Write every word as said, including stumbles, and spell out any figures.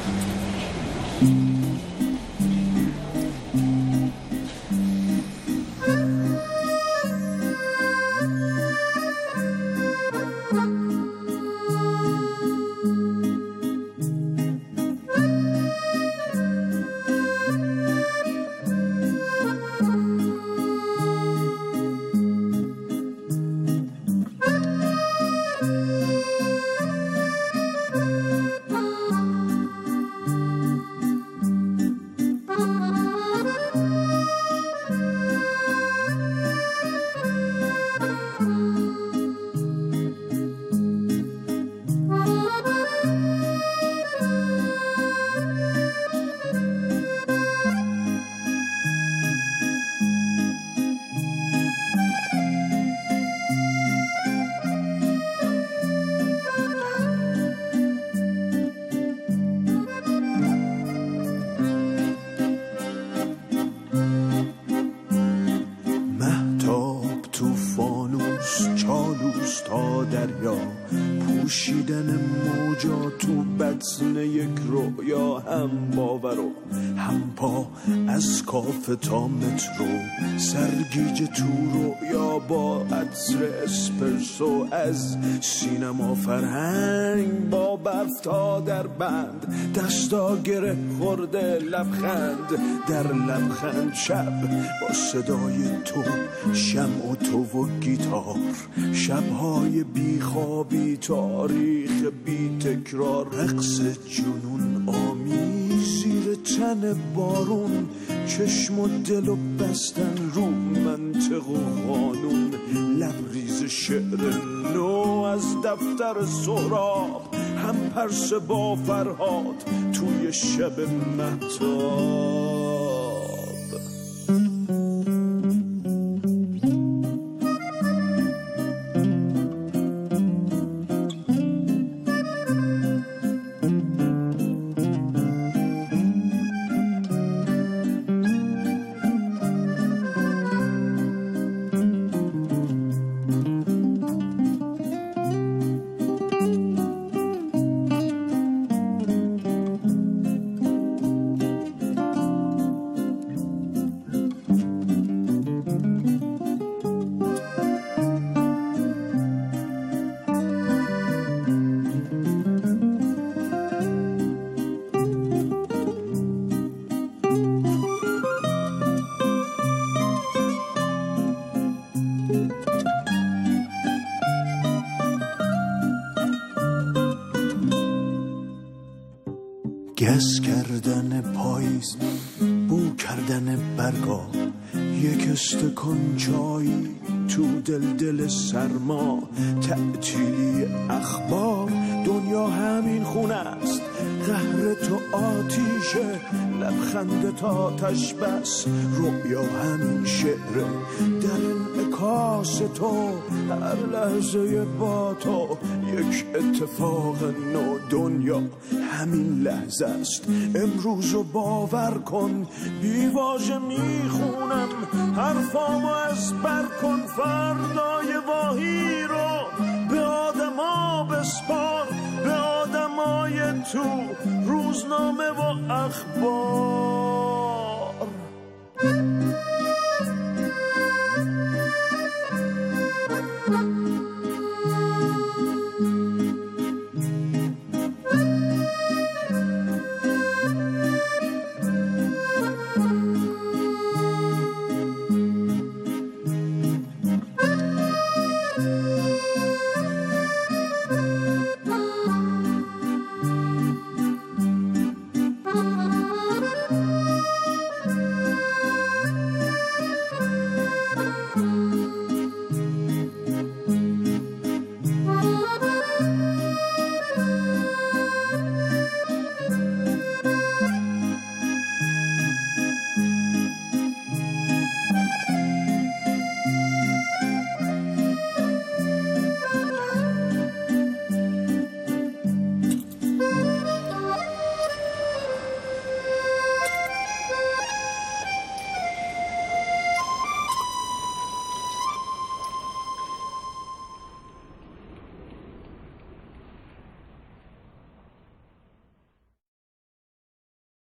پوشیدن موجا تو بطن یک رویا، هم باور و هم پا از کاف تا مترو، سرگیج تو رویا با عطر اسپرسو، از سینما فرهنگ با برف تا در بند، دستا گره خورده لبخند در لبخند، شب با صدای تو، شمع و تو و گیتار، شبهای بیخوابی، تاریخ بی تکرار، رقص جنون آمیز زیر تن بارون، چشم و دل و بستن رو منطق و قانون، لبریز شعر نو از دفتر سهراب، هم پرس با فرهاد توی شب مهتاب. گس کردن پاییز، بو کردن برگا، یک استکان چایی تو دل دل سرما، تعطیلی اخبار، دنیا همین خونه است، قهر تو آتیشه، لبخند تا آتش بس، رؤیا همین شعره، در انعکاس تو، هر لحظه با تو یک اتفاق نو، دنیا همین لحظه است، امروزو باور کن، بیواژه میخونم حرفامو از بر کن، فردای واهی رو به آدما بسپار، به آدمای تو روزنامه و اخبار.